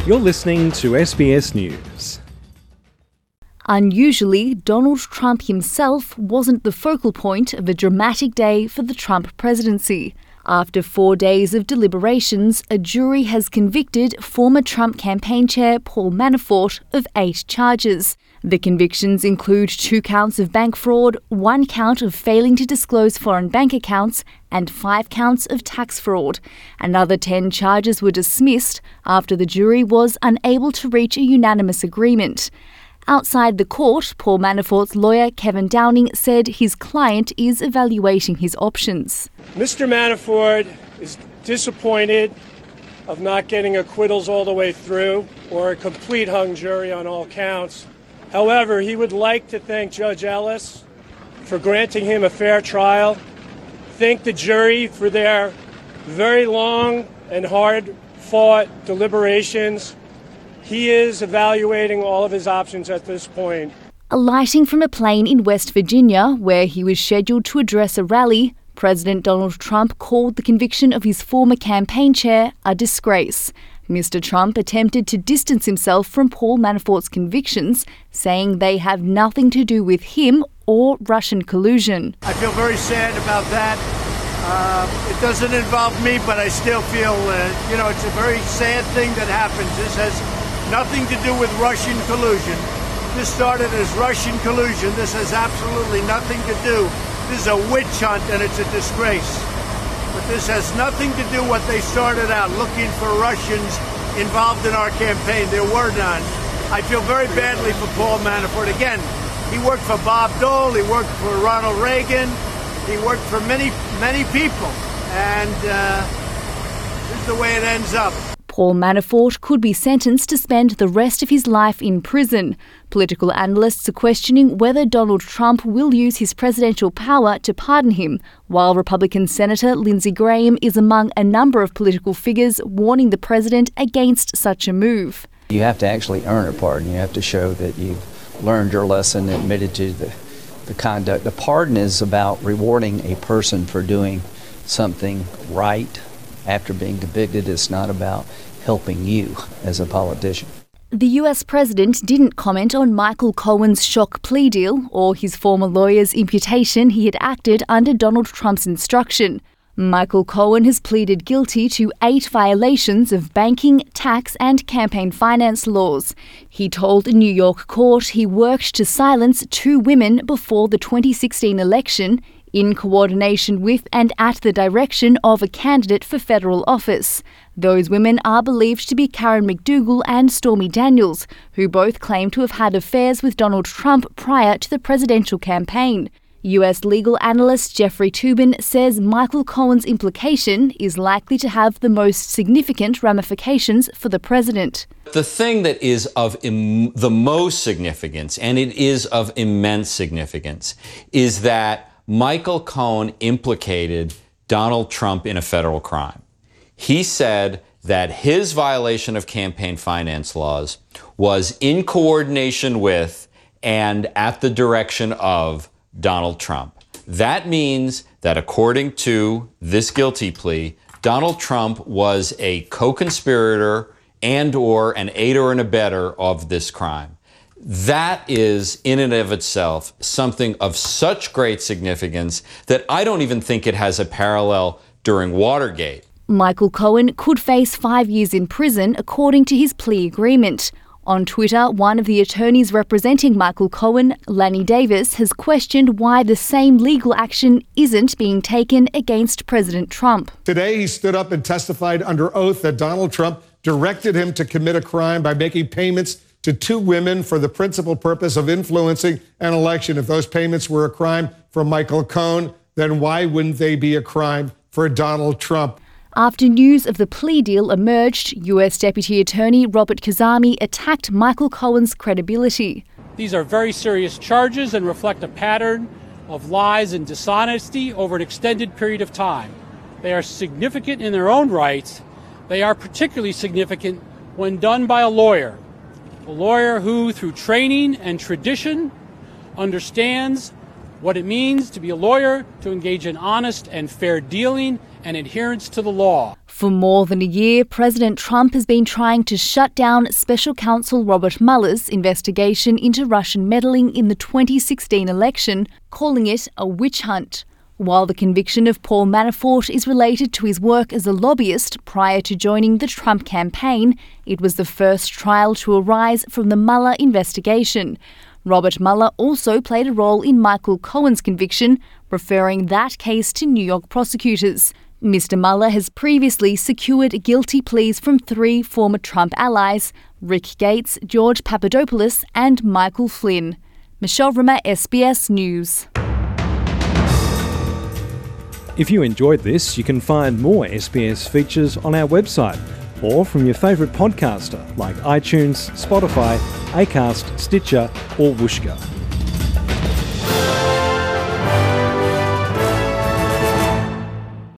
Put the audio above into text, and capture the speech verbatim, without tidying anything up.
You're listening to S B S News. Unusually, Donald Trump himself wasn't the focal point of a dramatic day for the Trump presidency. After four days of deliberations, a jury has convicted former Trump campaign chair Paul Manafort of eight charges. The convictions include two counts of bank fraud, one count of failing to disclose foreign bank accounts, and five counts of tax fraud. Another ten charges were dismissed after the jury was unable to reach a unanimous agreement. Outside the court, Paul Manafort's lawyer, Kevin Downing, said his client is evaluating his options. Mister Manafort is disappointed of not getting acquittals all the way through or a complete hung jury on all counts. However, he would like to thank Judge Ellis for granting him a fair trial, thank the jury for their very long and hard-fought deliberations. He is evaluating all of his options at this point. Alighting from a plane in West Virginia, where he was scheduled to address a rally, President Donald Trump called the conviction of his former campaign chair a disgrace. Mister Trump attempted to distance himself from Paul Manafort's convictions, saying they have nothing to do with him or Russian collusion. I feel very sad about that. Uh, it doesn't involve me, but I still feel, uh, you know, it's a very sad thing that happens. This has nothing to do with Russian collusion. This started as Russian collusion. This has absolutely nothing to do. This is a witch hunt and it's a disgrace. But this has nothing to do what they started out looking for Russians involved in our campaign. There were none. I feel very badly for Paul Manafort. Again, he worked for Bob Dole. He worked for Ronald Reagan. He worked for many, many people. And uh, this is the way it ends up. Paul Manafort could be sentenced to spend the rest of his life in prison. Political analysts are questioning whether Donald Trump will use his presidential power to pardon him, while Republican Senator Lindsey Graham is among a number of political figures warning the president against such a move. You have to actually earn a pardon. You have to show that you've learned your lesson and admitted to the, the conduct. The pardon is about rewarding a person for doing something right after being convicted. It's not about helping you as a politician. The U S president didn't comment on Michael Cohen's shock plea deal or his former lawyer's imputation he had acted under Donald Trump's instruction. Michael Cohen has pleaded guilty to eight violations of banking, tax and campaign finance laws. He told a New York court he worked to silence two women before the twenty sixteen election in coordination with and at the direction of a candidate for federal office. Those women are believed to be Karen McDougal and Stormy Daniels, who both claim to have had affairs with Donald Trump prior to the presidential campaign. U S legal analyst Jeffrey Toobin says Michael Cohen's implication is likely to have the most significant ramifications for the president. The thing that is of im- the most significance, and it is of immense significance, is that Michael Cohen implicated Donald Trump in a federal crime. He said that his violation of campaign finance laws was in coordination with and at the direction of Donald Trump. That means that according to this guilty plea, Donald Trump was a co-conspirator and or an aider and abettor of this crime. That is, in and of itself, something of such great significance that I don't even think it has a parallel during Watergate. Michael Cohen could face five years in prison according to his plea agreement. On Twitter, one of the attorneys representing Michael Cohen, Lanny Davis, has questioned why the same legal action isn't being taken against President Trump. Today, he stood up and testified under oath that Donald Trump directed him to commit a crime by making payments to two women for the principal purpose of influencing an election. If those payments were a crime for Michael Cohen, then why wouldn't they be a crime for Donald Trump? After news of the plea deal emerged, U S Deputy Attorney Robert Khuzami attacked Michael Cohen's credibility. These are very serious charges and reflect a pattern of lies and dishonesty over an extended period of time. They are significant in their own rights. They are particularly significant when done by a lawyer. A lawyer who, through training and tradition, understands what it means to be a lawyer, to engage in honest and fair dealing, and adherence to the law. For more than a year, President Trump has been trying to shut down Special Counsel Robert Mueller's investigation into Russian meddling in the twenty sixteen election, calling it a witch hunt. While the conviction of Paul Manafort is related to his work as a lobbyist prior to joining the Trump campaign, it was the first trial to arise from the Mueller investigation. Robert Mueller also played a role in Michael Cohen's conviction, referring that case to New York prosecutors. Mister Mueller has previously secured guilty pleas from three former Trump allies, Rick Gates, George Papadopoulos and Michael Flynn. Michelle Rimmer, S B S News. If you enjoyed this, you can find more S B S features on our website or from your favourite podcaster like iTunes, Spotify, Acast, Stitcher or Whooshkaa.